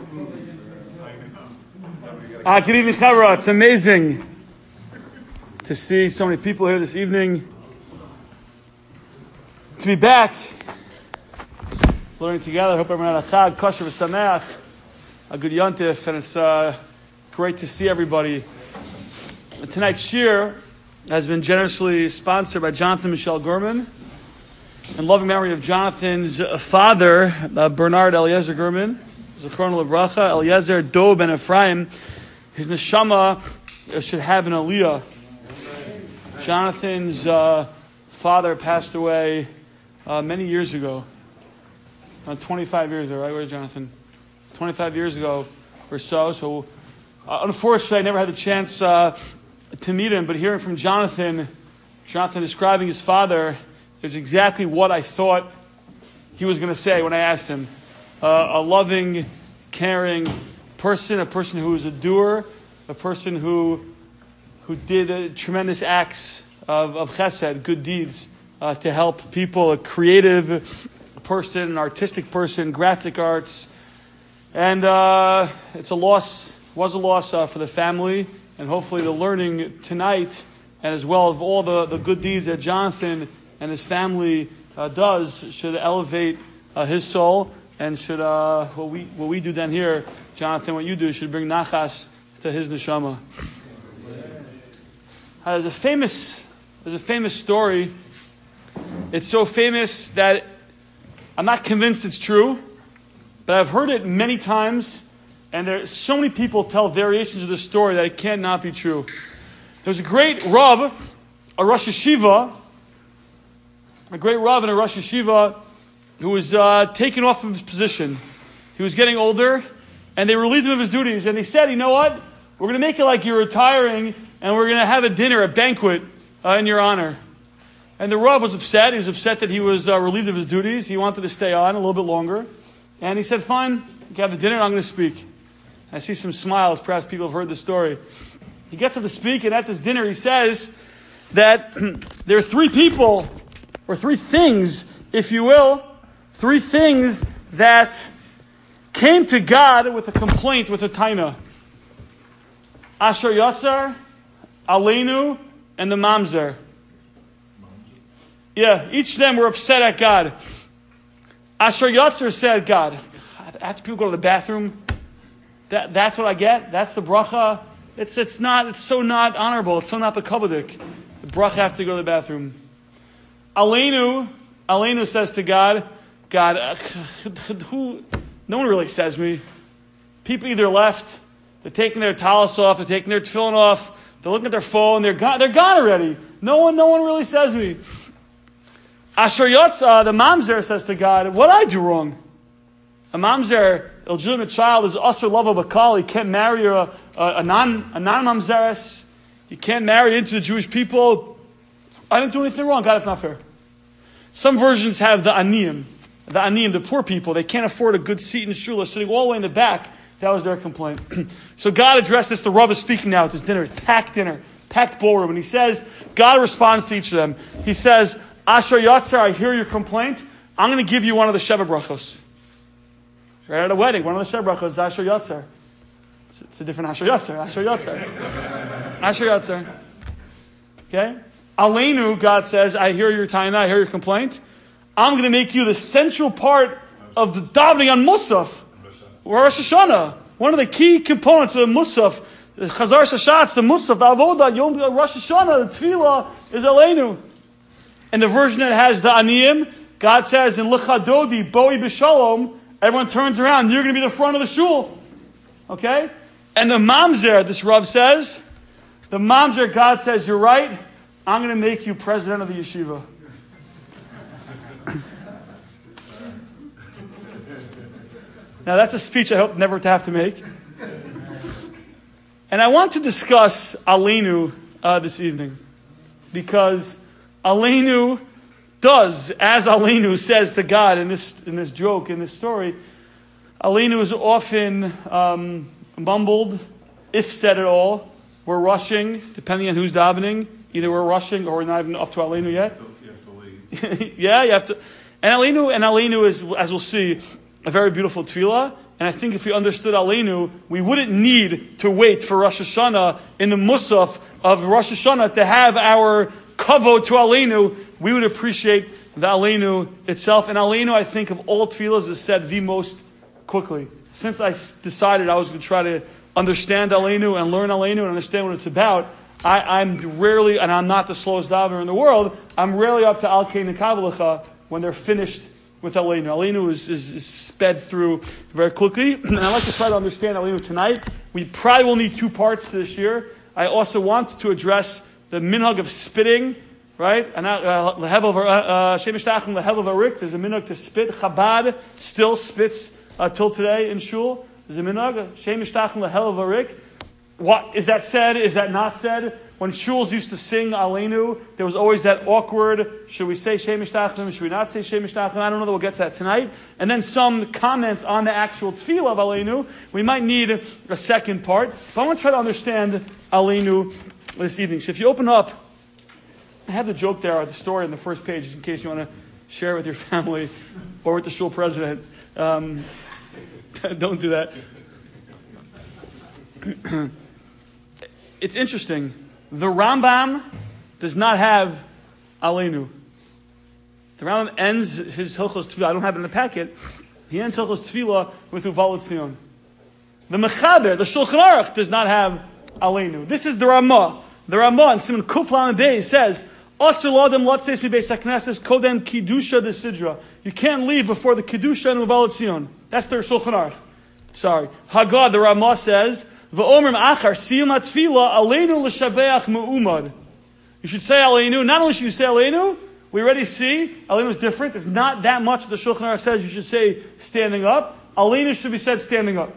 Good evening, Chavra. It's amazing to see so many people here this evening. To be back, learning together. I hope everyone had a chag, kosher, v'sameach, a good yontif, and it's great to see everybody. Tonight's shir has been generously sponsored by Jonathan Michel Gurman, in loving memory of Jonathan's father, Bernard Eliezer Gurman, Zichrono Livracha, Eliezer Do ben Ephraim. His neshama should have an aliyah. Jonathan's father passed away many years ago. 25 years ago, right? Where's Jonathan? 25 years ago or so. So, unfortunately, I never had the chance to meet him. But hearing from Jonathan describing his father, is exactly what I thought he was going to say when I asked him. A loving, caring person, a person who was a doer, a person who did tremendous acts of chesed, good deeds, to help people, a creative person, an artistic person, graphic arts. And it's a loss, was a loss for the family, and hopefully the learning tonight, and as well of all the good deeds that Jonathan and his family does, should elevate his soul, and should what we do then here, Jonathan, what you do should bring nachas to his neshama. There's a famous story. It's so famous that I'm not convinced it's true, but I've heard it many times, and there's so many people tell variations of the story that it cannot be true. There was a great Rav, a Rosh Yeshiva, who was taken off of his position. He was getting older, and they relieved him of his duties. And they said, you know what? We're going to make it like you're retiring, and we're going to have a dinner, a banquet, in your honor. And the Rav was upset. He was upset that he was relieved of his duties. He wanted to stay on a little bit longer. And he said, fine, you can have the dinner, and I'm going to speak. I see some smiles. Perhaps people have heard the story. He gets up to speak, and at this dinner he says that there are three people, or three things, if you will, three things that came to God with a complaint, with a taina. Asher Yatzar, Aleinu, and the Mamzer. Yeah, each of them were upset at God. Asher Yatzar said, God, after people go to the bathroom, that's what I get? That's the bracha? It's so not honorable. It's so not the kabbalic. The bracha have to go to the bathroom. Aleinu says to God, no one really says me. People either left, they're taking their talis off, they're taking their tefillin off, they're looking at their phone, they're gone already. No one really says me. Asher Yotza, the mamzer, says to God, what I do wrong? A mamzer, illegitimate child, is asur lava bakal. He can't marry a non-mamzeres. He can't marry into the Jewish people. I didn't do anything wrong. God, it's not fair. Some versions have the aniyim, the poor people. They can't afford a good seat in shul, sitting all the way in the back. That was their complaint. So God addressed this. The Rav is speaking now at this dinner, packed ballroom. And he says, God responds to each of them. He says, Asher Yatzar, I hear your complaint. I'm going to give you one of the Sheva Brachos. Right at a wedding, one of the Sheva Brachos is Asher Yatzar. It's a different Asher Yatzar. Asher Yatzar. Okay? Aleinu, God says, I hear your taina, I hear your complaint. I'm going to make you the central part of the davening on Musaf, or Rosh Hashanah. One of the key components of the Musaf, the Chazar Shashatz, the Musaf, the Avodah, Yom Rosh Hashanah, the Tefillah, is Aleinu. And the version that has the Aniyim, God says in L'chadodi, Boi B'Shalom, everyone turns around, you're going to be the front of the shul. Okay? And the Mamzer, this Rav says, the Mamzer, God says, you're right, I'm going to make you president of the yeshiva. Now that's a speech I hope never to have to make. And I want to discuss Aleinu this evening. Because Aleinu does, as Aleinu says to God in this joke, in this story, Aleinu is often mumbled, if said at all. We're rushing, depending on who's davening. Either we're rushing or we're not even up to Aleinu yet. You have to leave. Yeah, you have to. And Aleinu is, as we'll see, a very beautiful tefillah. And I think if we understood Aleinu, we wouldn't need to wait for Rosh Hashanah in the Musaf of Rosh Hashanah to have our kavod to Aleinu. We would appreciate the Aleinu itself. And Aleinu, I think, of all tefillahs is said the most quickly. Since I decided I was going to try to understand Aleinu and learn Aleinu and understand what it's about, I'm rarely, and I'm not the slowest davener in the world, I'm rarely up to Al Kein Kavalecha when they're finished with Aleinu. Aleinu is sped through very quickly. And I'd like to try to understand Aleinu tonight. We probably will need 2 parts to this year. I also want to address the minhag of spitting, right? And Shemesh Tachim lehevel varik. There's a minhag to spit. Chabad still spits till today in shul. There's a minhag. Shemesh Tachim lehevel varik. What is that said? Is that not said? When shuls used to sing Aleinu, there was always that awkward, should we say Shemesh Tachlim, should we not say Shemesh Tachlim? I don't know that we'll get to that tonight. And then some comments on the actual tefillah of Aleinu. We might need a second part. But I want to try to understand Aleinu this evening. So if you open up, I have the joke there, the story on the first page, just in case you want to share it with your family or with the shul president. Don't do that. It's interesting. The Rambam does not have Aleinu. The Rambam ends his Hilchos Tefillah. I don't have it in the packet. He ends Hilchos Tefillah with Uval Tzion. The Mechaber, the Shulchan Aruch, does not have Aleinu. This is the Ramah. The Ramah in Simon Kuf Lamed Bey says, "Asur l'adam lotzeis mibeis hakneses kodem kidusha de sidra." You can't leave before the Kidusha and Uval Tzion. That's their Shulchan Aruch. Sorry. Haggadah, the Ramah says, "V'omrim achar siyum atfila aleinu l'shabeach mu'umad." You should say Aleinu. Not only should you say Aleinu, we already see Aleinu is different. There's not that much the Shulchan Aruch says you should say standing up. Aleinu should be said standing up.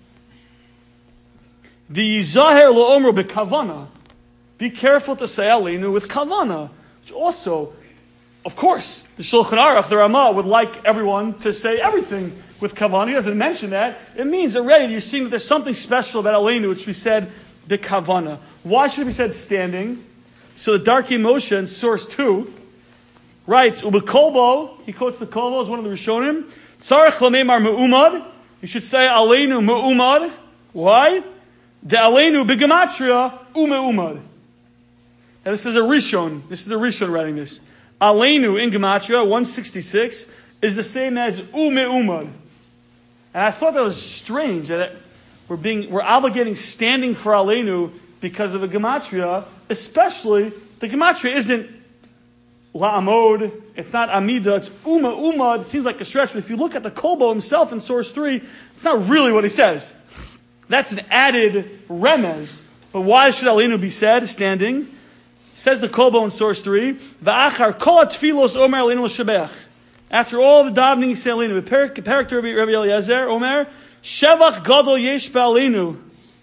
V'yizaher lo'omru b'kavana. Be careful to say Aleinu with kavana. Which also, of course, the Shulchan Aruch, the Ramah, would like everyone to say everything with kavana. He doesn't mention that. It means already you're seeing that there's something special about Aleinu, which we said the kavana. Why should it be said standing? So the Darkei Moshe in source 2 writes, Ubekolbo, he quotes the Kolbo as one of the Rishonim, Tzarech Lameimar Me'umad, you should say Aleinu Me'umad. Why? De Aleinu B'gematria Ume'umad. Now this is a Rishon writing this. Aleinu in Gematria, 166, is the same as Ume'umad. And I thought that was strange, that we're obligating standing for Aleinu because of a gematria, especially the gematria isn't la'amod, it's not amida, it's umad. It seems like a stretch, but if you look at the Kolbo himself in source 3, it's not really what he says. That's an added remez. But why should Aleinu be said standing? Says the Kolbo in source 3, V'achar kol tfilos omer Aleinu l'shabeach. After all the davening, you say Aleinu. The character of Rabbi Eliezer, Omer, Shevach gadol yesh ba'aleinu.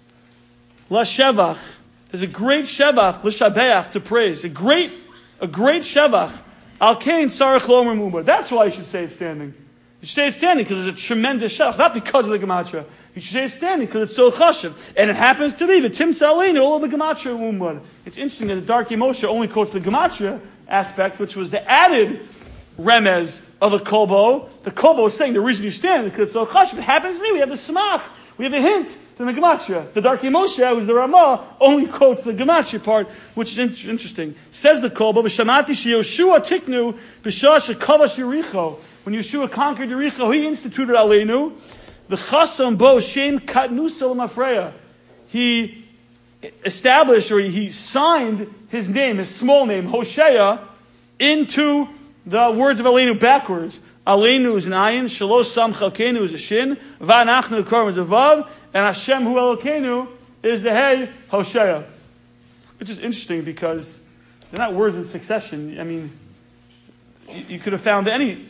La shevach. There's a great shevach, l'shabeach, to praise. A great shevach. Al kein tzarech lo'omer mu'umad. That's why you should say it standing. You should say it standing because it's a tremendous shevach, not because of the gematria. You should say it standing because it's so chashiv. And it happens to be the timtza aleinu, all of the gematria mu'umad. It's interesting that the Darkei Moshe only quotes the gematria aspect, which was the added remez of the Kolbo. The Kolbo is saying the reason you stand is because it's so chashiv. It happens to me. We have the smach. We have a hint in the gematria. The Darkei Moshe, who's the Ramah, only quotes the gematria part, which is interesting. Says the Kolbo, "V'shamati sheYoshua tiknu b'shah shekavash Yericho." When Yeshua conquered Yericho, he instituted Aleinu. V'chasam bo shem katnusa l'mafreya. He established, or he signed his name, his small name, Hosea, into the words of Aleinu backwards. Aleinu is an ayin, shalosh sam chalkeinu is a shin, va'anachnu korban is a vav, and Hashem hu Elokeinu is the hey, Hosea. Which is interesting because they're not words in succession. I mean, you could have found any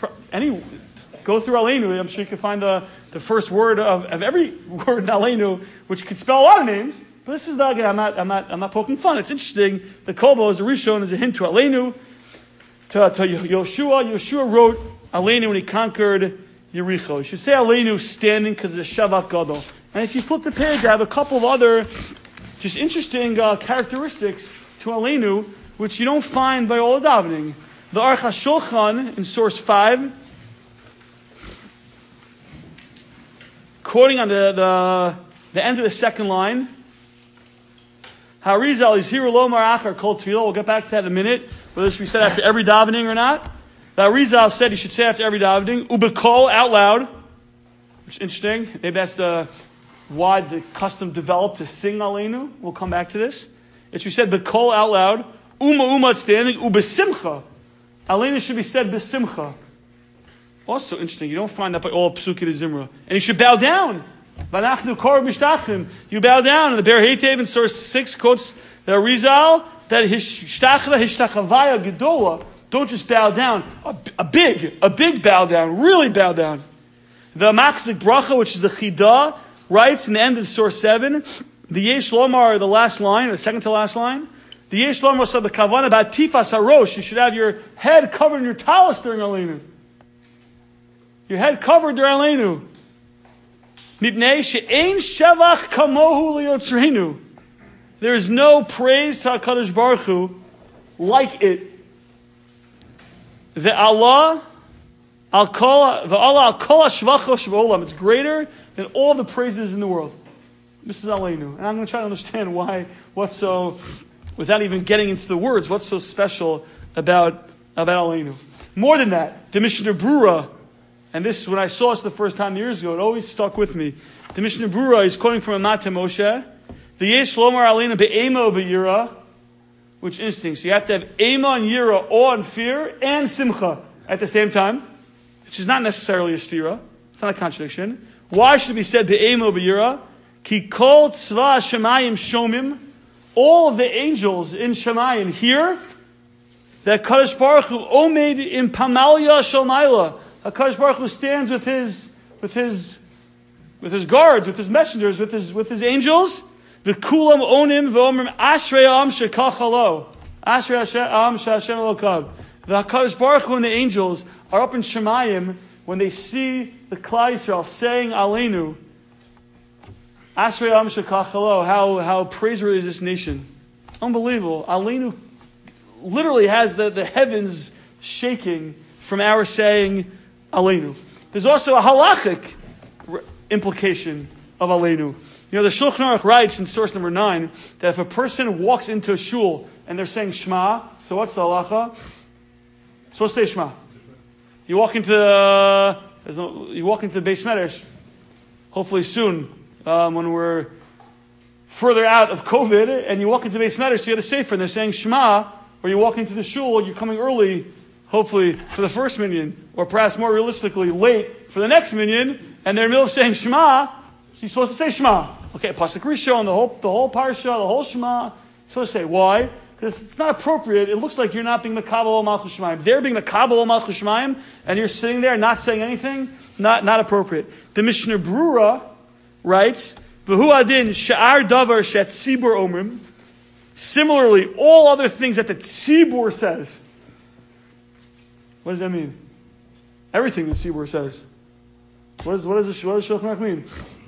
go through Aleinu. I'm sure you could find the first word of every word in Aleinu, which could spell a lot of names. But this is again, I'm not poking fun. It's interesting. The Kolbo is a Rishon, is a hint to Aleinu. To Yoshua wrote Aleinu when he conquered Yericho. You should say Aleinu standing because it's Shavach Gadol. And if you flip the page, I have a couple of other just interesting characteristics to Aleinu, which you don't find by all the davening. The Aruch HaShulchan in source 5 quoting on the end of the second line. Harizal is here lomar achar kol tefillah. We'll get back to that in a minute, whether it should be said after every davening or not. The Harizal said you should say after every davening, ubekol, out loud, which is interesting. Maybe that's why the custom developed to sing Aleinu. We'll come back to this. It should be said bekol, out loud, uma standing, ubesimcha. Aleinu should be said besimcha. Also interesting, you don't find that by all Psukim de Zimra. And you should bow down. You bow down. And the Ber Heitev in source 6 quotes the Arizal that hishtachavaya gedola. Don't just bow down. A big bow down. Really bow down. The Machzik Bracha, which is the Chidah, writes in the end of source 7, the Yesh Lomar, the last line, the second to last line, the Yesh Lomar said the Kavan about Tifas HaRosh. You should have your head covered in your talis during Aleinu. Your head covered during Aleinu. Mipnei she'ein shevach kamohu liyotzreinu. There is no praise to HaKadosh Baruch Hu like it. The Allah al kol hashvacha sh'olam. It's greater than all the praises in the world. This is Aleinu, and I'm going to try to understand what's so, without even getting into the words, what's so special about Aleinu. More than that, the Mishnah Brura. And this, when I saw this the first time years ago, it always stuck with me. The Mishnah Brura is quoting from Amat Moshe. The Yesh Lomar Aleinu be'ema be'yira, which is interesting. So you have to have ema and yira, awe and fear, and simcha at the same time, which is not necessarily a stira. It's not a contradiction. Why should it be said be'ema be'yira? Ki kol tzva shemayim shomim. All of the angels in Shemayim hear that Kadosh Baruch Hu omed in pamalia shalmaila. HaKadosh Baruch Hu stands with his guards, with his messengers, with his angels. The kulam onim v'omrim ashrei am shekachalo, ashrei am she'Hashem elokav. The HaKadosh Baruch Hu and the angels are up in Shemayim when they see the Klal Yisrael saying Aleinu. Ashrei am shekachalo. How praiseworthy is this nation? Unbelievable. Aleinu literally has the heavens shaking from our saying Aleinu. There's also a halachic implication of Aleinu. The Shulchan Aruch writes in source number 9 that if a person walks into a shul and they're saying Shema, so what's the halacha? You're supposed to say Shema. You walk into the Beis Medrash, hopefully soon, when we're further out of COVID, and you walk into the Beis Medrash, so you have a sefer, and they're saying Shema, or you walk into the shul, you're coming early, hopefully for the first minyan, or perhaps more realistically, late for the next minyan, and they're in the middle of saying Shema, so you're supposed to say Shema. Okay, Pasuk Rishon, the whole parsha, the whole Shema, you're supposed to say. Why? Because it's not appropriate. It looks like you're not being Mekabel Malchus Shemayim. They're being Mekabel Malchus Shemayim, and you're sitting there not saying anything. Not appropriate. The Mishnah Brura writes, V'hu adin she'ar davar she'at tzibur omrim. Similarly, all other things that the tzibur says. What does that mean? Everything the tzibur says. What does Shulchan Aruch mean?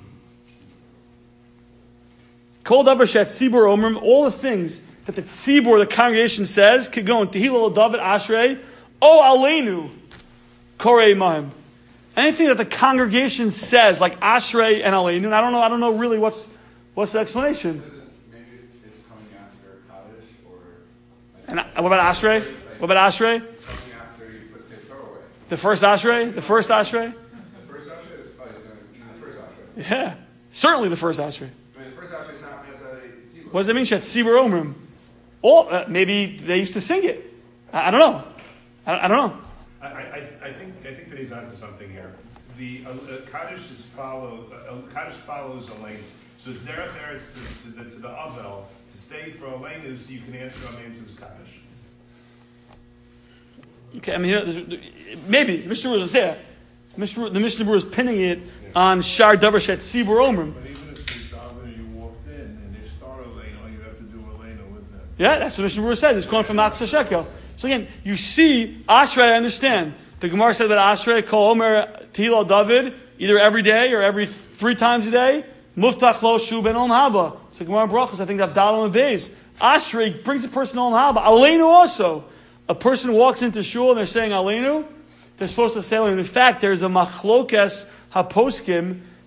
Kol davar she'at tzibur omrim. All the things that the tzibur, the congregation says, could go in Tehillah David Ashrei, O Aleinu, Korei Mahim. Anything that the congregation says, like Ashrei and Aleinu, and I don't know really what's the explanation. Maybe it's coming after Kaddish or. And what about Ashrei? What about Ashrei? Coming after you put Sefer away. The first Ashrei? The first Ashrei? The first Ashrei is probably even the first Ashrei. Yeah, certainly the first Ashrei. I mean, the first Ashrei is not necessarily Tzibur. What does that mean? Shet Tzibur Omrim. Or maybe they used to sing it. I don't know. I don't know. I think that he's onto something here. The Kaddish follows Aleinu, so it's derech eretz to the Avel to stay for Aleinu, so you can answer Amen to his Kaddish. Okay, I mean, maybe the Mishnah Berurah doesn't say that. The Mishnah Berurah is pinning it on Shar Davar Shet Tzibur Omrim. But even if you daven and you walked in and they start Aleinu, you have to do Aleinu with them. Yeah, that's what Mishnah Berurah says. It's going from Machzor Shekel. So again, you see, Ashrei, I understand. The Gemara said about Ashrei, Kol Omer Tehillah David, either every day or every 3 times a day. Muftach Lo Shu Ben Olam Haba. It's the Gemara Brachos, I think that Dalam and Beis. Ashrei brings a person to Olam Haba. Aleinu also. A person walks into shul and they're saying Aleinu, they're supposed to say Aleinu. In fact, there's a Machlokes HaPoskim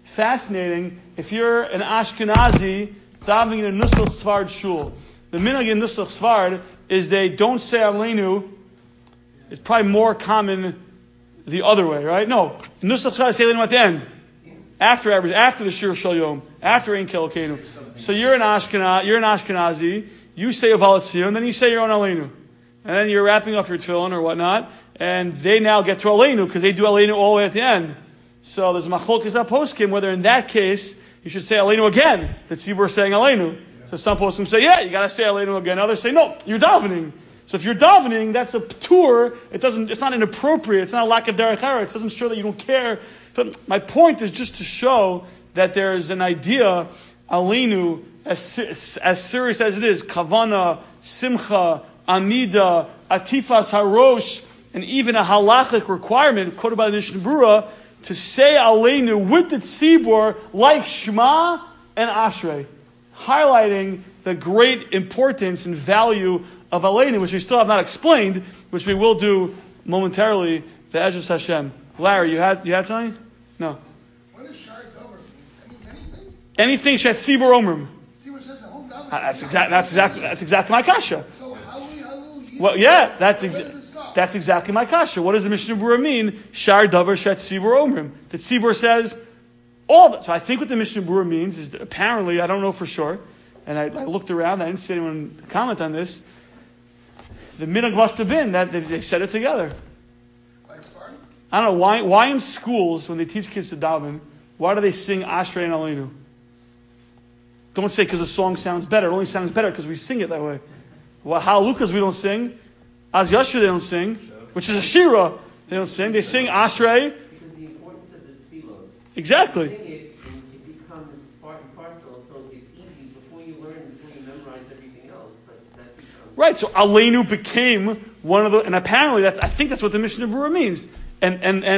fascinating. If you're an Ashkenazi davening in a Nusach Svard shul, the minhag in Nusach Svard is they don't say Aleinu. It's probably more common the other way, right? No, Nusach Svard say Aleinu at the end, after the Shir Shal Yom, after Ein Kelokeinu. So you're an Ashkenazi. You say Avalat Tziyun, and then you say your own Aleinu. And then you're wrapping up your tefillin or whatnot, and they now get to Aleinu because they do Aleinu all the way at the end. So there's a machlokes at poskim whether in that case you should say Aleinu again. The tzibur is saying Aleinu. So some poskim say, yeah, you got to say Aleinu again. Others say, no, you're davening. So if you're davening, that's a tour. It's not inappropriate. It's not a lack of derech eretz. It doesn't show that you don't care. But my point is just to show that there is an idea, Aleinu, as serious as it is, kavana, simcha, amida, atifas harosh, and even a halachic requirement quoted by the Mishnah Berurah to say Aleinu with the tzibur like Shema and Ashrei, highlighting the great importance and value of Aleinu, which we still have not explained, which we will do momentarily. The Ezras Hashem. Larry, you had something? No. What is Shar Dover? Anything? Anything Shet Tzibur Omrim. That's exactly my kasha. So halu. Well, yeah, that's exactly my kasha. What does the Mishnah Berurah mean? Shar davar shet tzibur omrim. The tzibur says all that. So I think what the Mishnah Berurah means is that apparently, I don't know for sure, and I looked around. I didn't see anyone comment on this. The minhag must have been that they said it together. Like Spartan? I don't know why in schools when they teach kids to daven, why do they sing Ashrei and Aleinu? Don't say because the song sounds better. It only sounds better because we sing it that way. Well, Halalukas we don't sing. Az Yashir they don't sing, which is a Shira. They don't sing. They sing Ashrei. Because the importance of the tefillah. Exactly. Sing it, and it becomes part and parcel, so it's easy before you memorize everything else. But that becomes Right. So Aleinu became one of the, and apparently I think that's what the Mishnah Berurah means. And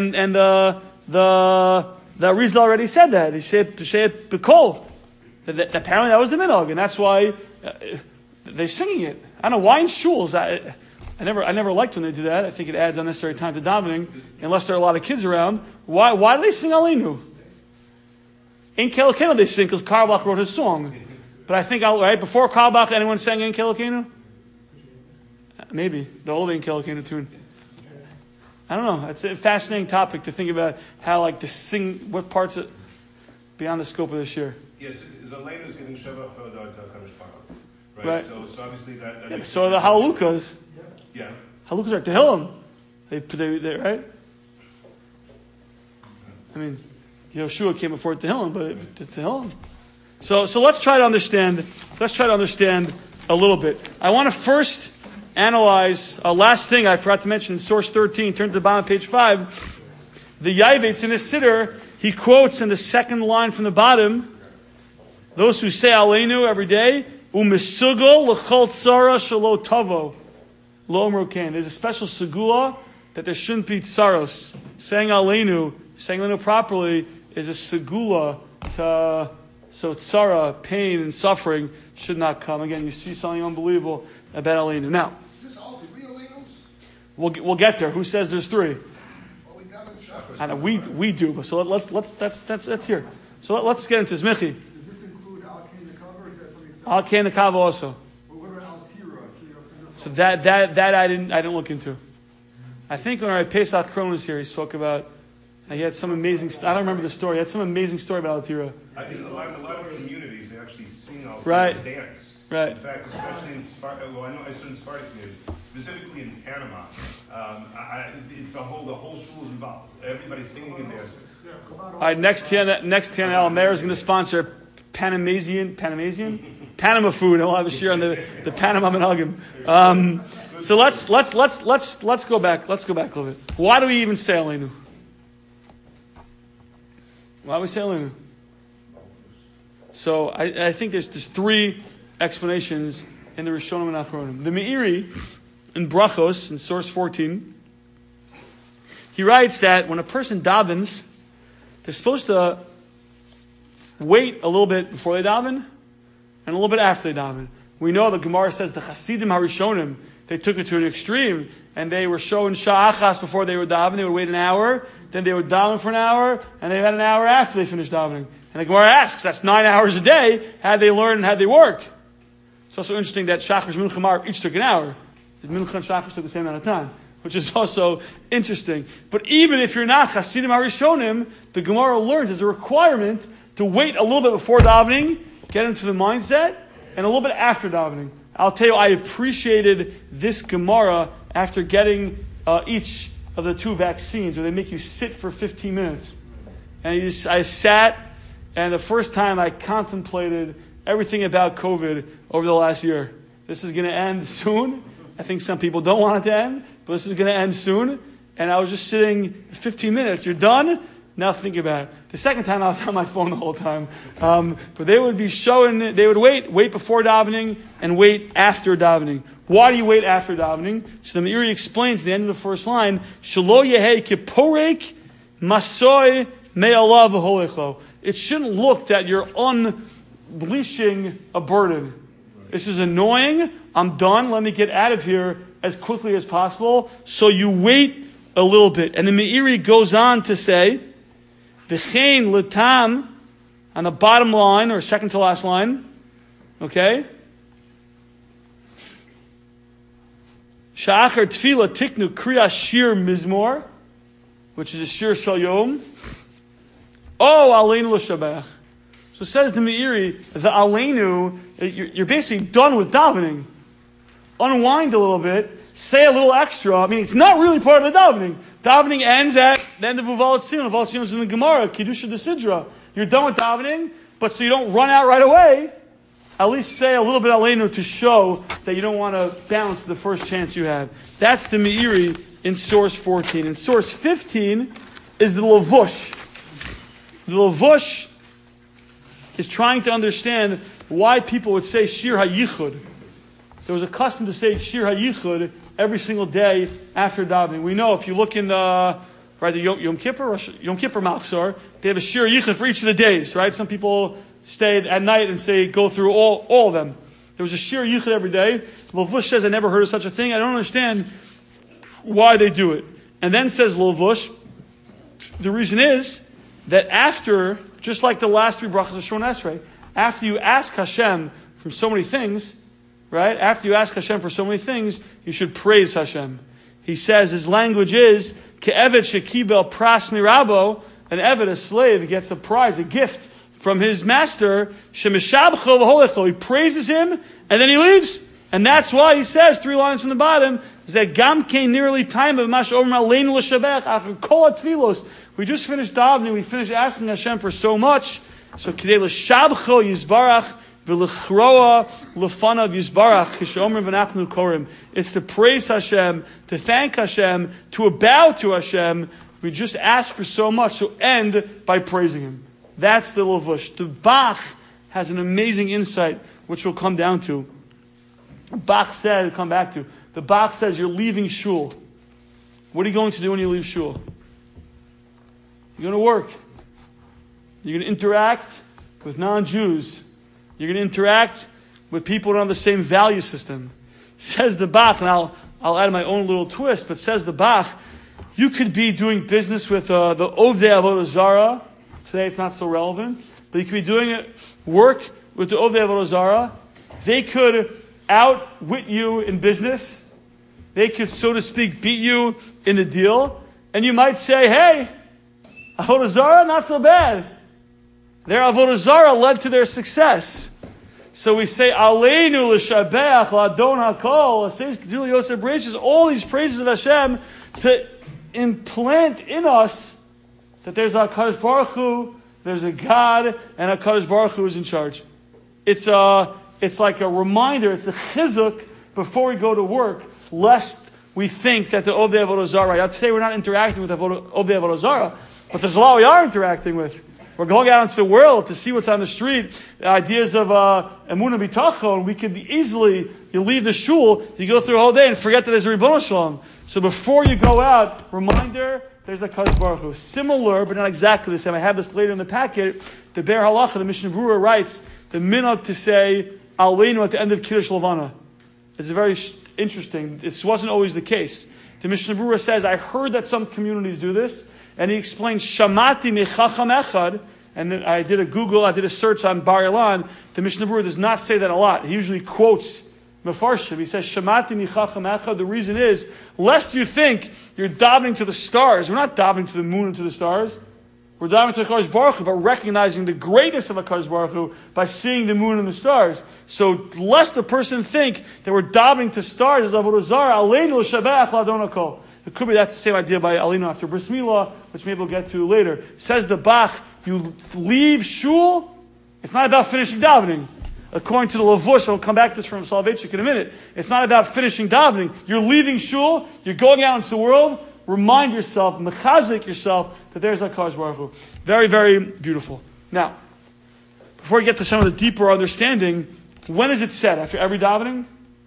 the Rizal already said that. They say it b'kol. Apparently that was the minhag, and that's why they're singing it. I don't know why in shuls. I never liked when they do that. I think it adds unnecessary time to davening, unless there are a lot of kids around. Why do they sing Aleinu? In Kelokeinu they sing because Carlebach wrote his song. But I think right before Carlebach, anyone sang in Kelokeinu? Maybe the old In Kelokeinu tune. I don't know. It's a fascinating topic to think about how to sing what parts are beyond the scope of this year. Yes, Aleinu is getting Sheva for the Kadosh Baruch, Right. So obviously that Yeah, so are the Halalukas. Yeah. Halalukas are Tehillim. They right? I mean, Yoshua came before Tehillim, but Tehillim. So let's try to understand. Let's try to understand a little bit. I want to first analyze a last thing I forgot to mention. Source 13. Turn to the bottom of page 5. The Yavetz in his Siddur, he quotes in the second line from the bottom. Those who say Aleinu every day, u'misugol l'chol tzara shelo tavo lo omru ken. There's a special segula that there shouldn't be tsaros. Saying Aleinu properly is a segula so tzara, pain and suffering should not come. Again, you see something unbelievable about Aleinu. Now, Is this all the real Alenus? we'll get there. Who says there's three? Well, we got in Shabbos. I know we do, but so that's here. So let's get into this. Michi. Does this include Al-Kain the cover? Is that something separate? Al-Kain the Kava also. Or what about Al-Tira? So that I didn't look into. I think when our Pesach Kron was here, he spoke about. He had some amazing. I don't remember the story. He had some amazing story about Al-Tira. I think a lot of communities they actually sing Al Right. dance. Right. In fact, especially in Sparta, I saw in Sparta communities, specifically in Panama, it's the whole shul is involved. Everybody's singing and dancing. All right, next TNL, Mayor is going to sponsor Panama food, and we'll have a share on the Panama Menagim. So let's go back. Let's go back a little bit. Why do we even say Aleinu? Why do we say Aleinu? So I think there's three explanations in the Rishonim and Achronim. The Meiri in Brachos in source 14, he writes that when a person davens, they're supposed to wait a little bit before they daven and a little bit after they daven. We know the Gemara says the Chasidim HaRishonim, they took it to an extreme, and they were showing sha'achas before they would daven. They would wait an hour, then they would daven for an hour, and they had an hour after they finished davening. And the Gemara asks, that's 9 hours a day. How'd they learn and how'd they work? It's also interesting that Shachar and Mincha Ma'ariv each took an hour. Mincha and Shachar took the same amount of time, which is also interesting. But even if you're not Chasidim HaRishonim, the Gemara learns as a requirement to wait a little bit before davening, get into the mindset, and a little bit after davening. I'll tell you, I appreciated this Gemara after getting each of the 2 vaccines, where they make you sit for 15 minutes. And I sat, and the first time I contemplated everything about COVID over the last year. This is going to end soon. I think some people don't want it to end, but this is going to end soon. And I was just sitting 15 minutes. You're done? Now think about it. The second time I was on my phone the whole time. But they would be showing, they would wait before davening and wait after davening. Why do you wait after davening? So the Meiri explains at the end of the first line, Shelo yehei kiporek masoi me'alav v'holecho. It shouldn't look that you're unleashing a burden. This is annoying. I'm done. Let me get out of here as quickly as possible. So you wait a little bit. And the Meiri goes on to say, V'chein l'tam, on the bottom line, or second to last line, okay? Sha'achar tefillah tiknu kriya shir mizmor, which is a shir shal yom. Oh, aleinu l'shabach. So says the Meiri, the aleinu, you're basically done with davening. Unwind a little bit, say a little extra. I mean, it's not really part of the davening. Davening ends at the end of Uvalat Sion. Uvalat Sion is in the Gemara, Kiddusha de Sidra. You're done with davening, but so you don't run out right away, at least say a little bit aleinu to show that you don't want to bounce the first chance you have. That's the Meiri in source 14. In source 15 is the Lavush. The Lavush is trying to understand why people would say Shir HaYichud. There was a custom to say Shir HaYichud every single day after davening. We know if you look in the Yom Kippur Machzor, they have a Shir HaYichud for each of the days, right? Some people stay at night and go through all of them. There was a Shir HaYichud every day. Lavush says, I never heard of such a thing. I don't understand why they do it. And then says Lavush, the reason is that after, just like the last 3 brachas of Shemona Esrei, after you ask Hashem from so many things, right? After you ask Hashem for so many things, you should praise Hashem. He says his language is ke'eved shekibel pras mirabo. An eved, a slave, gets a prize, a gift from his master. Shemishabcho v'holecho. He praises him and then he leaves. And that's why he says 3 lines from the bottom that gam kein nearly time of mash omer aleinu l'shabech achar kol hatfilos. We just finished davening. We finished asking Hashem for so much. So k'dei l'shabcho yizbarach. V'lechroa lefanav yizbarach kishomer v'nachnu korim. It's to praise Hashem, to thank Hashem, to bow to Hashem. We just ask for so much, so end by praising Him. That's the Lavush. The Bach has an amazing insight, which we'll come down to. Bach said, come back to. The Bach says you're leaving shul. What are you going to do when you leave shul? You're going to work. You're going to interact with non-Jews. You're going to interact with people who don't have the same value system. Says the Bach, and I'll add my own little twist, but says the Bach, you could be doing business with the Ovdei Avodah Zarah. Today it's not so relevant, but you could be doing work with the Ovdei Avodah Zarah. They could outwit you in business. They could, so to speak, beat you in the deal. And you might say, hey, Avodah Zarah, not so bad. Their Avodah Zarah led to their success. So we say, Aleinu l'shabeach l'adon hakol, says Gedula Yosef Bereshis, all these praises of Hashem to implant in us that there's a HaKadosh Baruch Hu, there's a God, and a HaKadosh Baruch Hu is in charge. It's like a reminder, it's a chizuk before we go to work, lest we think that the Ovdei Avodah Zarah, today we're not interacting with Ovdei Avodah Zarah, but there's a lot we are interacting with. We're going out into the world to see what's on the street. The ideas of emunah bitachon. We could easily, you leave the shul, you go through the whole day and forget that there's a Ribbono Shalom. So before you go out, reminder, there's a Kadosh Baruch Hu. Similar, but not exactly the same. I have this later in the packet. The Be'er Halacha, the Mishnah Berurah writes, the minhag to say Aleinu at the end of Kiddush Levana. It's very interesting. This wasn't always the case. The Mishnah Berurah says, I heard that some communities do this, and he explains, Shamati mechacham echad, and then I did a search on Bar Ilan. The Mishnah Berurah does not say that a lot. He usually quotes Mefarshim. He says, Shamati mechacham echad. The reason is, lest you think you're davening to the stars. We're not davening to the moon and to the stars. We're davening to HaKadosh Baruch Hu, but recognizing the greatness of HaKadosh Baruch Hu by seeing the moon and the stars. So, lest the person think that we're davening to stars as Avodah Zarah, Aleinu l'shabach l'Adon HaKol. It could be that's the same idea by Aleinu after Bris Milah, which maybe we'll get to later. Says the Bach, you leave shul, it's not about finishing davening. According to the Lavush, I'll come back to this from Soloveitchik in a minute. It's not about finishing davening. You're leaving shul, you're going out into the world, remind yourself, mechazik yourself, that there's HaKadosh Baruch Hu. Very, very beautiful. Now, before we get to some of the deeper understanding, when is it said? After every davening?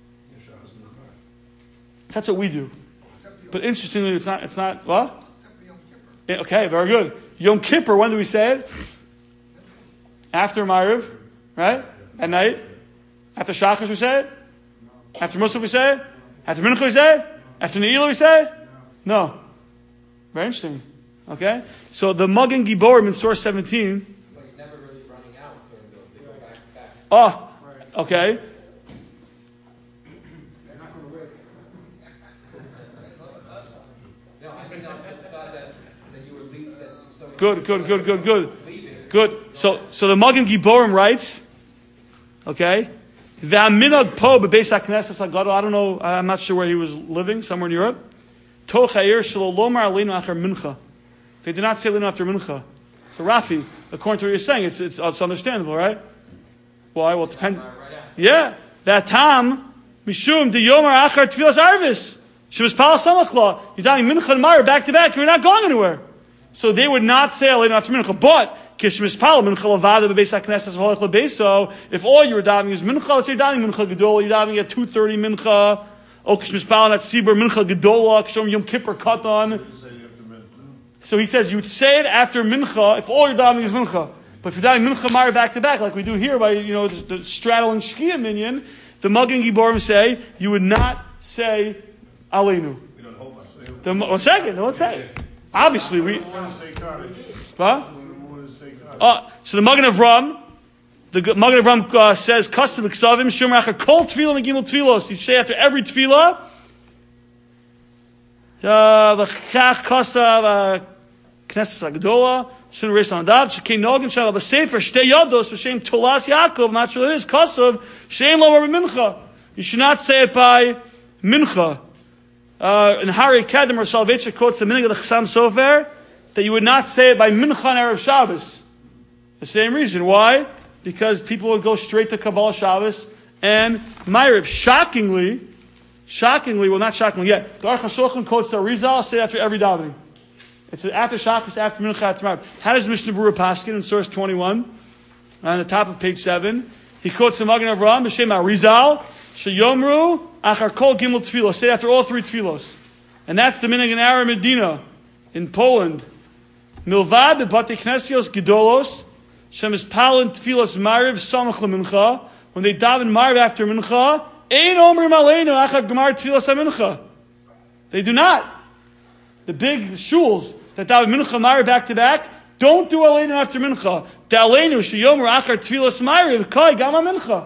That's what we do. But interestingly, it's not, what? Okay, very good. Yom Kippur, when do we say it? After Ma'ariv, right? At night? After Shachar we say it? After Musaf we say it? After Mincha we say it? After Ne'ilah we say it? No. Very interesting. Okay? So the Magen Giborim in source 17. But you're never really running out during those. They go back to back. Oh, okay. They're not going to wait. No, I think that's inside that you would leave that. So Good. So the Magen Giborim writes, okay, the Minhag Po bebeis HaKnesses HaGadol. I don't know. I'm not sure where he was living. Somewhere in Europe. Toch ha'ir shelo lomar aleinu achar mincha. They did not say aleinu after mincha. So Rafi, according to what you're saying, it's understandable, right? Why? Well, it depends. Yeah, that tam mishum de yomar achar tfilas arvis shemis pal samachla. You're doing mincha and Ma'ariv back to back. You're not going anywhere. So they would not say aleinu after mincha, but kishmis pal mincha lavada bebeis HaKnesses v'holech lebeso. If all you were davening is mincha, let's say you're davening mincha gedol, you're davening at 2:30 mincha. Oh, kishmis pal at sibur mincha gedola kishom yom kippur katan. So he says you would say it after mincha if all you're davening is mincha. But if you're davening mincha Ma'ariv back to back, like we do here by the straddling shkia minyan, the Magen Giborim say you would not say aleinu. We don't hold myself. One second. Obviously, we. Huh? So the Magen Avram, says, "Kasav Ksavim Shumracha Kol Tefillah Megimel Tefillos." You say after every tefillah, "V'chach Kasav Knesses Agdola Shin Reis Anadav Shekei Nogin Shal B'Sefer Shtei Yodos V'Shem Tolas Yaakov." Not sure it is Kasav Shem Lo Mincha. You should not say it by Mincha. In Hari Kedem or Soloveitchik quotes the meaning of the Chassam Sofer that you would not say it by Mincha and Erev Shabbos. The same reason. Why? Because people would go straight to Kabbalah Shabbos and Ma'ariv. Shockingly, well, not shockingly yet. The Aruch HaShulchan quotes the Arizal, say after every davening. It's after Shabbos, after Mincha, after Ma'ariv. How does Mishnah Berurah paskin in source 21 on the top of page 7? He quotes the Magen Avraham, B'Shem Arizal, Sheyomru Achar Kol Gimel Tfilos. Say after all three Tfilos. And that's the minhag in Ara Medina, in Poland. Milvad b'Batei Knesios Gedolos, Shem is Palin Tfilos Ma'ariv Samach LeMincha. When they daven Ma'ariv after Mincha, Ein Omrim Aleinu Achar Gemar Tfilos HaMincha. They do not. The big shuls that daven Mincha Ma'ariv back to back, don't do Aleinu after Mincha. The Aleinu Sheyomer Achar Tfilos Ma'ariv Kai Gama Mincha.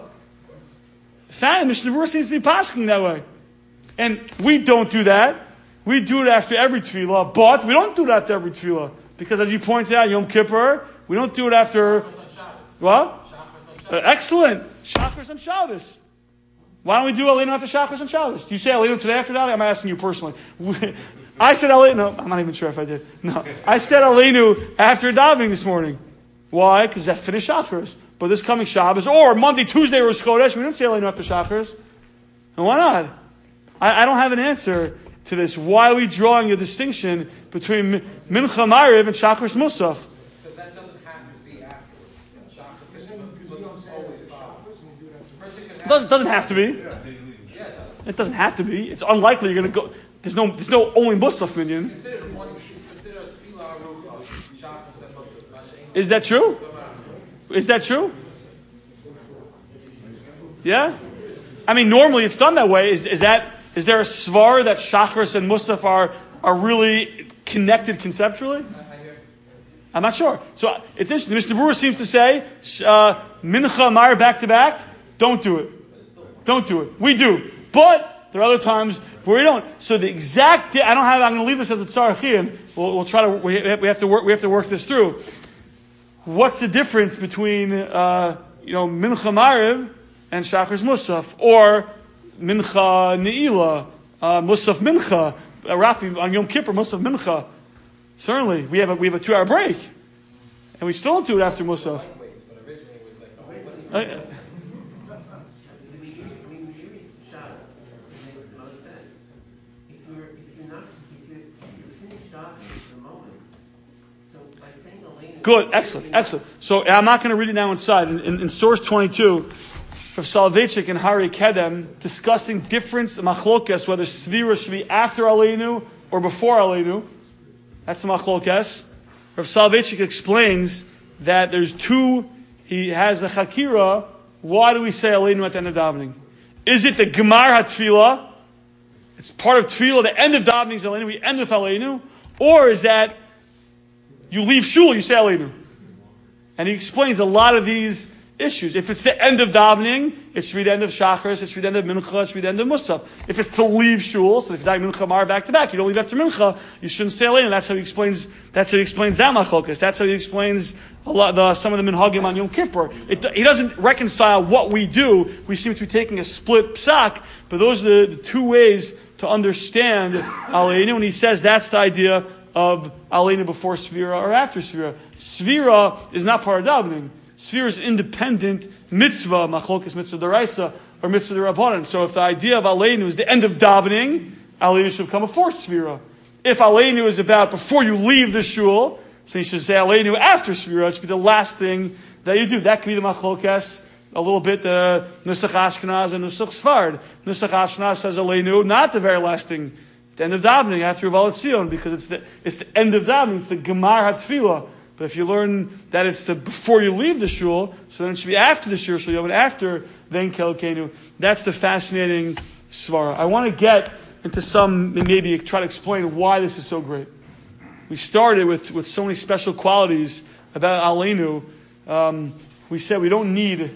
Fact, Mishnah Berurah seems to be passing that way. And we don't do that. We do it after every tefillah, but we don't do it after every tefillah. Because as you pointed out, Yom Kippur, we don't do it after... What? Excellent. Shachris on Shabbos. Why don't we do Aleinu after Shachris on Shabbos? Do you say Aleinu today after that? I'm asking you personally. I said Aleinu... No, I'm not even sure if I did. No. I said Aleinu after davening this morning. Why? Because that finished Shachris. But this coming Shabbos, or Monday, Tuesday, Rosh Chodesh, we didn't say Aleinu after Shachris. And why not? I don't have an answer to this. Why are we drawing a distinction between Mincha Ma'ariv and Shachris Musaf? Because that doesn't have to be afterwards. Shachris always follows. It doesn't have to be. It doesn't have to be. It's unlikely you're going to go. There's no only Musaf minion. Consider Tefillah Aruch Shachris and Musaf. Is that true? Is that true? Yeah? normally it's done that way. Is there a svar that Shachris and Musaf are really connected conceptually? I'm not sure. So it's interesting. Mr. Brewer seems to say Mincha Meyer back to back. Don't do it. Don't do it. We do, but there are other times where we don't. So the exact I'm going to leave this as a tzarachim. We'll try to. We have to work. We have to work this through. What's the difference between Mincha Mariv and Shachris Musaf, or Mincha Ne'ilah, Musaf Mincha, Rafi on Yom Kippur Musaf Mincha? Certainly, we have a 2-hour break, and we still don't do it after Musaf. Good, excellent. So I'm not going to read it now inside. In source 22, Rav Soloveitchik and Hari Kedem discussing different machlokas, whether svira should be after Aleinu or before Aleinu. That's the machlokas. Rav Soloveitchik explains that there's two. He has a chakira. Why do we say Aleinu at the end of davening? Is it the Gemar HaTfilah? It's part of Tfilah. The end of davening is Aleinu. We end with Aleinu. Or is that you leave shul, you say Aleinu? And he explains a lot of these issues. If it's the end of davening, it should be the end of Shachris, it should be the end of Mincha, it should be the end of Musaf. If it's to leave shul, so if you die Mincha Mar back to back, you don't leave after Mincha, you shouldn't say Aleinu. That's how he explains that machlokas. That's how he explains some of the minhagim on Yom Kippur. He doesn't reconcile what we do. We seem to be taking a split psak, but those are the two ways to understand Aleinu. And he says that's the idea of Aleinu before Svira or after Svira. Svira is not part of davening. Svira is independent mitzvah, machlokas mitzvah deraisa, or mitzvah derabanan. So if the idea of Aleinu is the end of davening, Aleinu should come before Svira. If Aleinu is about before you leave the shul, so you should say Aleinu after Svira. It should be the last thing that you do. That could be the machlokas. A little bit the Nusach Ashkenaz and Nusach Sfard. Nusach Ashkenaz says Aleinu, not the very last thing. The end of davening after Uval Tzion, because it's the end of davening, it's the Gemar HaTfilah. But if you learn that it's the before you leave the shul, so then it should be after the shul, so you have it after then Kelkenu. That's the fascinating svara. I want to get into some, maybe try to explain why this is so great. We started with so many special qualities about Aleinu. We said we don't need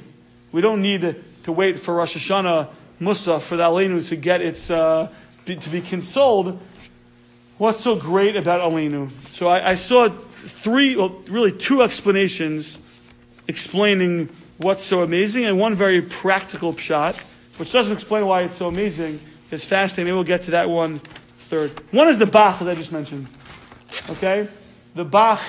to wait for Rosh Hashanah Musaf for the Aleinu to get its to be consoled. What's so great about Aleinu? So I saw two explanations explaining what's so amazing, and one very practical pshat, which doesn't explain why it's so amazing. It's fascinating. Maybe we'll get to that one third. One is the Bach, as I just mentioned. Okay? The Bach,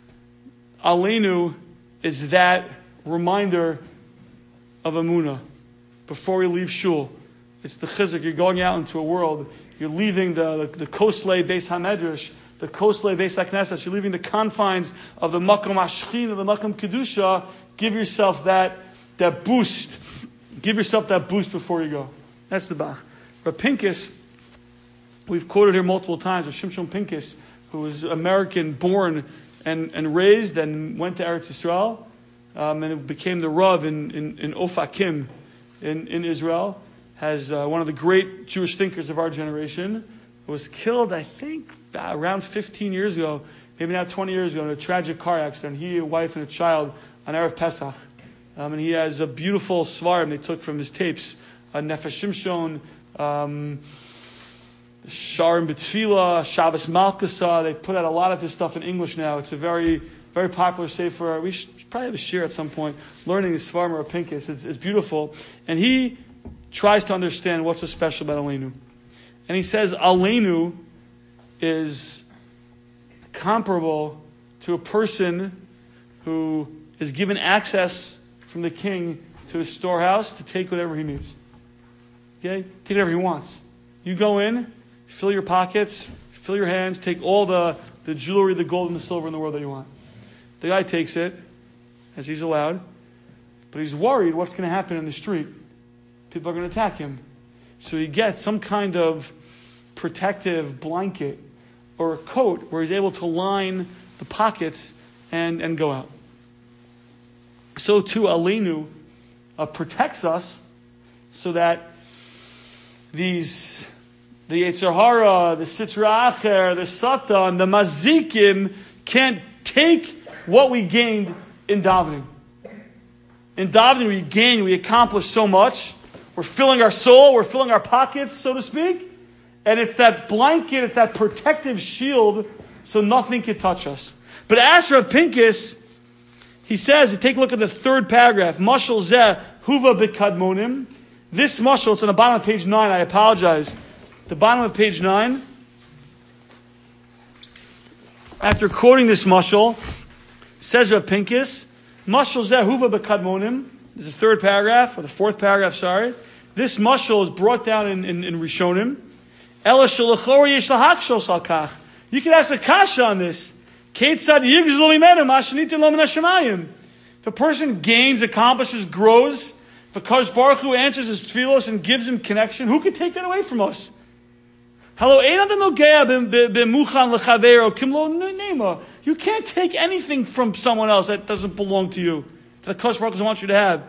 Aleinu, is that reminder of Emunah. Before we leave shul, it's the chizuk. You're going out into a world. You're leaving the Koslei Beis HaMedrash, the Koslei Beis HaKnesses. You're leaving the confines of the Makom Ashchin, of the Makom Kedusha. Give yourself that boost. Give yourself that boost before you go. That's the Bach. Rav Pincus, we've quoted here multiple times, Rav Shimshon Pincus, who was American born and raised and went to Eretz Yisrael, and became the Rav in Ofakim in Israel. Has one of the great Jewish thinkers of our generation, was killed, I think, around 15 years ago, maybe now 20 years ago, in a tragic car accident. He, a wife, and a child on Erev Pesach. And he has a beautiful svarim they took from his tapes. Nefesh Shimshon, Sharim B'Tfilah, Shabbos Malkasa. They've put out a lot of his stuff in English now. It's a very, very popular sefer. We should probably have a share at some point, learning the svarim of Pincus. It's beautiful. And he tries to understand what's so special about Aleinu. And he says Aleinu is comparable to a person who is given access from the king to his storehouse to take whatever he needs. Okay? Take whatever he wants. You go in, fill your pockets, fill your hands, take all the jewelry, the gold and the silver in the world that you want. The guy takes it, as he's allowed, but he's worried what's going to happen in the street. People are going to attack him. So he gets some kind of protective blanket or a coat where he's able to line the pockets and go out. So too, Aleinu protects us so that the Yetzer Hara, the Sitra Acher, the Satan, the Mazikim can't take what we gained in davening. In davening, we accomplish so much. We're filling our soul, we're filling our pockets, so to speak. And it's that blanket, it's that protective shield, so nothing can touch us. But Asher of Pincus, he says, take a look at the third paragraph. Mashal zeh huva b'kadmonim. This mashal, it's on the bottom of page 9, I apologize. The bottom of page 9. After quoting this mashal, says Rav Pincus, Mashal zeh huva b'kadmonim. The third paragraph, or the fourth paragraph, sorry. This mashal is brought down in Rishonim. Ela shelachor yesh lahakshol salkach. You can ask a kasha on this. Ketzad yigzlu mimenu mashanitin lo min hashamayim. If a person gains, accomplishes, grows, if a Kadosh Baruch Hu answers his tefillos and gives him connection, who can take that away from us? You can't take anything from someone else that doesn't belong to you, that the Kadosh Baruch Hu wants you to have.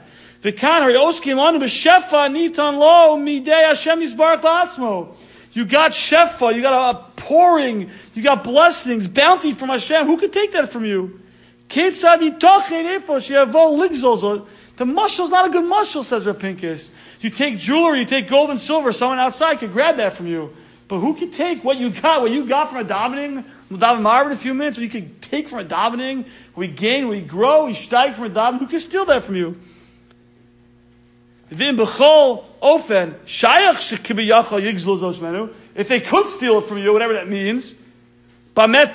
You got shefa, you got a pouring, you got blessings, bounty from Hashem. Who could take that from you? The mashal is not a good mashal, says Rav Pincus. You take jewelry, you take gold and silver, someone outside could grab that from you. But who can take what you got from a davening? We'll daven Marvin in a few minutes. What you can take from a davening, we gain, we grow, we steig from a davening. Who can steal that from you? If they could steal it from you, whatever that means, so it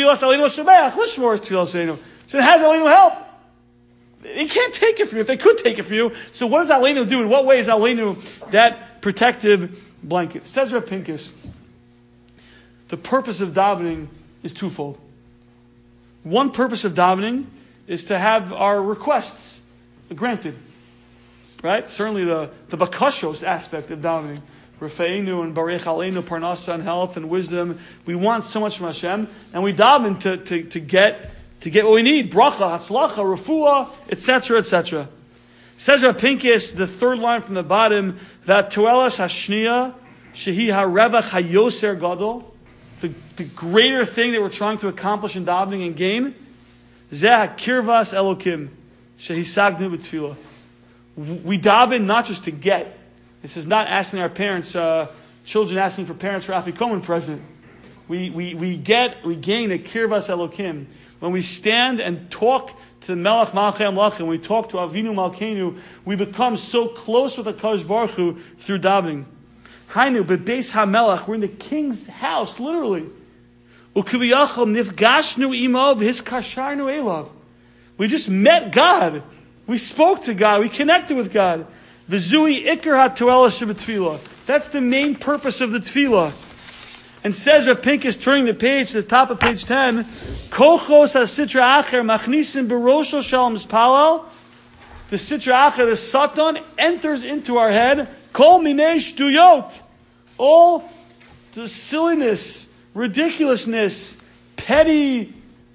has Aleinu help. They can't take it from you. If they could take it from you, so what does Aleinu do? In what way is Aleinu that protective blanket? Says Rav Pincus, the purpose of davening is twofold. One purpose of davening is to have our requests granted. Right? Certainly the bakashos aspect of davening. Rafeinu and Barech Aleinu, Parnasa and health and wisdom. We want so much from Hashem, and we daven to get what we need. Bracha, Hatzlacha, Refuah, etc., etc. Says Rav Pincus, the third line from the bottom, that Tuelas Hashniya, Shehi HaRevach HaYoser Gadol, the greater thing that we're trying to accomplish in davening and gain, Zeh HaKirvas Elokim, Shehi Sagnu B'Tfilah. We daven not just to get. This is not asking our parents, children asking for parents for Afikoman present. We gain a Kirvas Elokim. When we stand and talk to the Melech Malchei Amlachim, when we talk to Avinu Malkeinu, we become so close with the Kadosh Baruch Hu through davening. Hainu, bebeis HaMelech, we're in the king's house, literally. Ukiviyachom nifgashnu imov his kasharnu elav. We just met God. We spoke to God. We connected with God. V'zui ikar ha'toela shebetfilah. That's the main purpose of the tefillah. And says Rav Pincus, turning the page to the top of page 10, Kochos ha-sitra acher machnisim beroshel shalom mispalal. The sitra acher, the Satan, enters into our head. Kol minei shtuyot. All the silliness, ridiculousness, petty,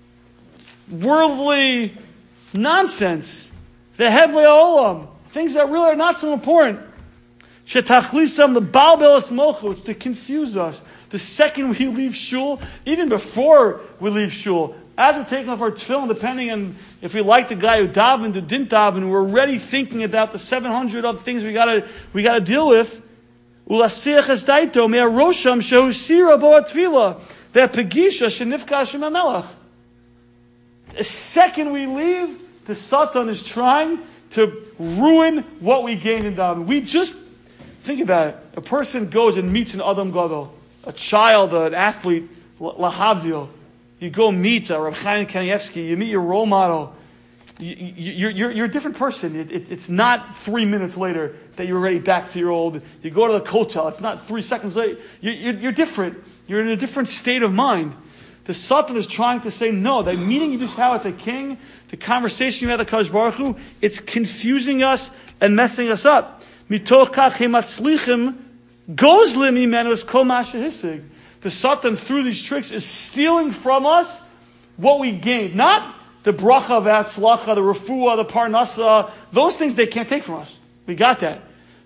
worldly nonsense. The Hevlei Olam, things that really are not so important. Shetachlisam the balbelas mochu, it's to confuse us. The second we leave shul, even before we leave shul, as we're taking off our tefillin, depending on if we like the guy who davened or didn't daven, we're already thinking about the 700 other things we gotta deal with. Ulasiach esdaito me'arosham shehusira bo atfila ve'pegisha shenifka Hashem HaMelech. The second we leave, the Satan is trying to ruin what we gain in davening. We just think about it. A person goes and meets an Adam Gadol, a child, an athlete, lahavdil. You go meet Rav Chaim Kanievsky. You meet your role model. You're a different person. It's not 3 minutes later that you're already back to your old. You go to the kotel. It's not 3 seconds later. You're different. You're in a different state of mind. The Satan is trying to say, no, that meeting you just had with the king, the conversation you had with the Kadosh Baruch Hu, it's confusing us and messing us up. Mitoch kach hematzlichim gozlim imenus kol masha hisig. The Satan, through these tricks, is stealing from us what we gained. Not the bracha of Hatzlacha, the refuah, the parnasa. Those things they can't take from us. We got that.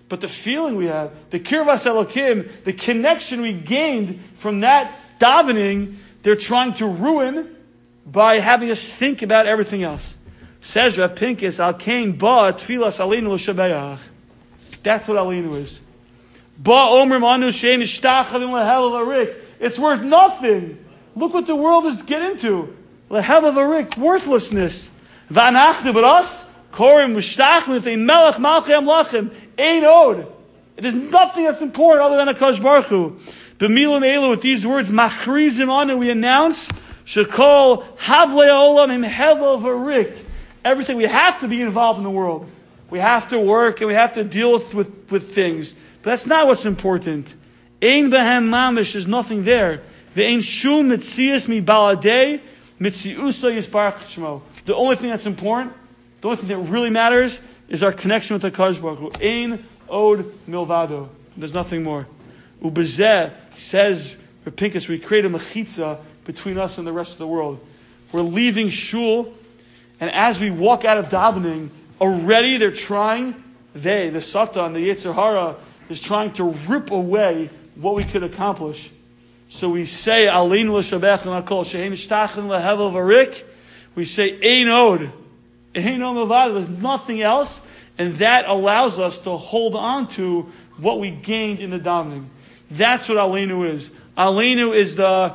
but the feeling we have, the kirvas Elokim, the connection we gained from that davening, they're trying to ruin by having us think about everything else. Says Rav Pinkus, Al Kain Ba Tfilas Aleinu L'Shabeach. That's what Aleinu is. Ba Omer Manu Shein Ishtachavim Lehel Arik. It's worth nothing. Look what the world is getting into. Lehel Arik, worthlessness. V'anachnu, but us, Korim Mishtachim L'Tein Melech Malchei Amlachim. Ein Od. It is nothing that's important other than HaKadosh Baruch Hu. B'milim Elu, with these words, Machrizim Anu, we announce, Shekol Havlei Olam Im Hevel Varik. Everything, we have to be involved in the world. We have to work and we have to deal with things. But that's not what's important. Ein Behem Mamish, there's nothing there. Ve'ein Shum Mitzias Mi Baladei Mitziusa Yisbarach Shmo. The only thing that's important, the only thing that really matters, is our connection with the HaKadosh Baruch Hu. Ein Od Milvado. There's nothing more. Ubezeh, says Rav Pinkus, we create a mechitza between us and the rest of the world. We're leaving shul, and as we walk out of davening, already they're trying, the Satan, the Yetzer Hara, is trying to rip away what we could accomplish. So we say, Aleinu l'shabech l'nakol, she'en ishtachin lehevel varik. We say, Ein Od. Ein Od milvado. There's nothing else, and that allows us to hold on to what we gained in the davening. That's what Aleinu is. Aleinu is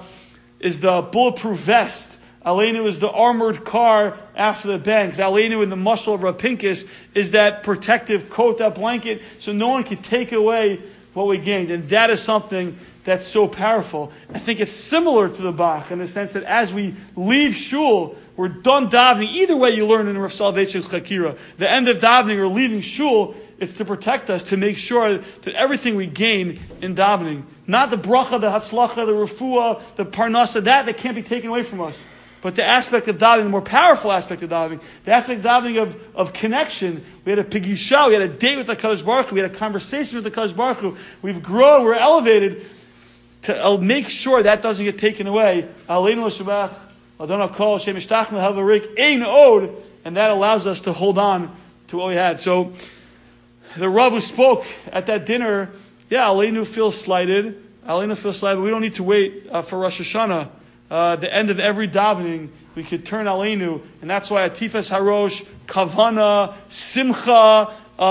the bulletproof vest. Aleinu is the armored car after the bank. The Aleinu in the muscle of Rav Pinkus is that protective coat, that blanket, so no one can take away what we gained. And that is something that's so powerful. I think it's similar to the Bach in the sense that as we leave shul, we're done davening. Either way you learn in Rav Soloveitchik's Chakira. The end of davening or leaving shul, it's to protect us, to make sure that everything we gain in davening, not the bracha, the hatzlacha, the refuah, the parnasa, that can't be taken away from us. But the aspect of davening, the more powerful aspect of davening, the aspect of davening of connection. We had a pigisha, we had a date with the HaKadosh Baruch Hu, we had a conversation with the HaKadosh Baruch Hu. We've grown, we're elevated to make sure that doesn't get taken away. Aleinu l'shabach, Adon HaKol, Shem Ishtach Lehevel Varik, Ein Od, and that allows us to hold on to what we had. So the Rav who spoke at that dinner, Aleinu feels slighted. Aleinu feels slighted, but we don't need to wait for Rosh Hashanah. The end of every davening, we could turn Aleinu, and that's why Atifas Harosh, Kavana, Simcha,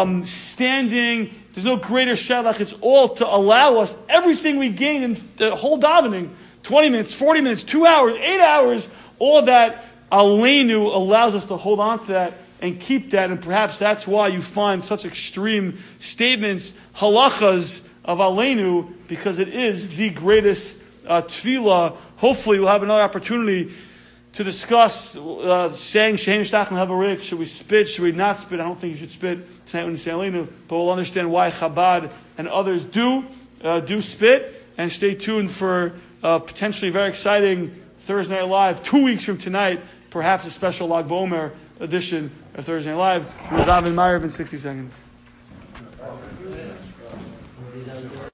standing, there's no greater shalach. It's all to allow us everything we gain in the whole davening, 20 minutes, 40 minutes, 2 hours, 8 hours, all that Aleinu allows us to hold on to that and keep that, and perhaps that's why you find such extreme statements, halachas of Aleinu, because it is the greatest tefillah. Hopefully we'll have another opportunity to discuss saying She'en Ishtach Lehevel Varik. Should we spit? Should we not spit? I don't think you should spit tonight when you say Aleinu, but we'll understand why Chabad and others do spit. And stay tuned for potentially very exciting Thursday Night Live 2 weeks from tonight, perhaps a special Lag BaOmer edition of Thursday Night Live. We'll daven Ma'ariv in 60 seconds.